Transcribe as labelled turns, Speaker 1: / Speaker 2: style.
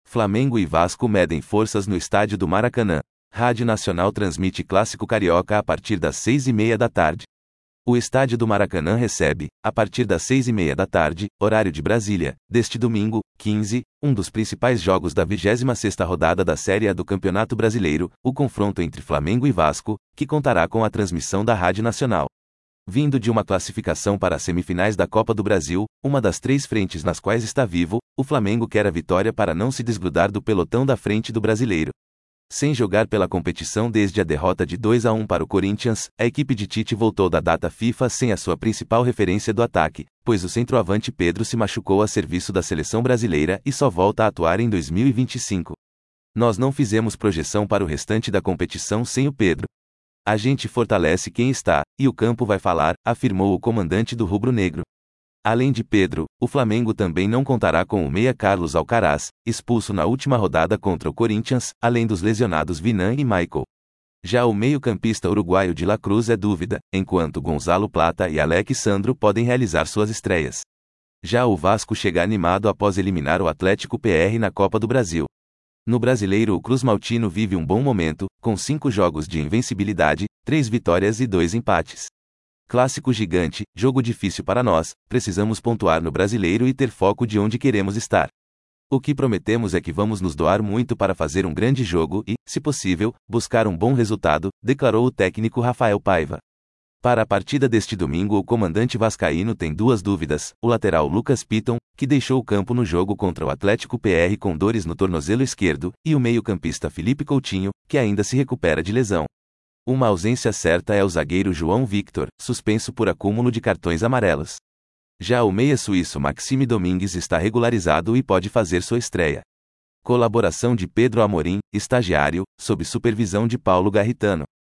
Speaker 1: Flamengo e Vasco medem forças no estádio do Maracanã. Rádio Nacional transmite Clássico Carioca a partir das 6h30 da tarde. O estádio do Maracanã recebe, a partir das 6h30 da tarde, horário de Brasília, deste domingo, 15, um dos principais jogos da 26ª rodada da Série A do Campeonato Brasileiro, o confronto entre Flamengo e Vasco, que contará com a transmissão da Rádio Nacional. Vindo de uma classificação para as semifinais da Copa do Brasil, uma das 3 frentes nas quais está vivo, o Flamengo quer a vitória para não se desgrudar do pelotão da frente do Brasileiro. Sem jogar pela competição desde a derrota de 2-1 para o Corinthians, a equipe de Tite voltou da data FIFA sem a sua principal referência do ataque, pois o centroavante Pedro se machucou a serviço da seleção brasileira e só volta a atuar em 2025. Nós não fizemos projeção para o restante da competição sem o Pedro. A gente fortalece quem está, e o campo vai falar, afirmou o comandante do rubro-negro. Além de Pedro, o Flamengo também não contará com o meia Carlos Alcaraz, expulso na última rodada contra o Corinthians, além dos lesionados Vinan e Michael. Já o meio-campista uruguaio de La Cruz é dúvida, enquanto Gonzalo Plata e Alex Sandro podem realizar suas estreias. Já o Vasco chega animado após eliminar o Atlético PR na Copa do Brasil. No Brasileiro, o Cruz Maltino vive um bom momento, com 5 jogos de invencibilidade, 3 vitórias e 2 empates. Clássico gigante, jogo difícil para nós, precisamos pontuar no Brasileiro e ter foco de onde queremos estar. O que prometemos é que vamos nos doar muito para fazer um grande jogo e, se possível, buscar um bom resultado, declarou o técnico Rafael Paiva. Para a partida deste domingo, o comandante vascaíno tem 2 dúvidas: o lateral Lucas Piton, que deixou o campo no jogo contra o Atlético PR com dores no tornozelo esquerdo, e o meio-campista Felipe Coutinho, que ainda se recupera de lesão. Uma ausência certa é o zagueiro João Victor, suspenso por acúmulo de cartões amarelos. Já o meia suíço Maxime Domingues está regularizado e pode fazer sua estreia. Colaboração de Pedro Amorim, estagiário, sob supervisão de Paulo Garritano.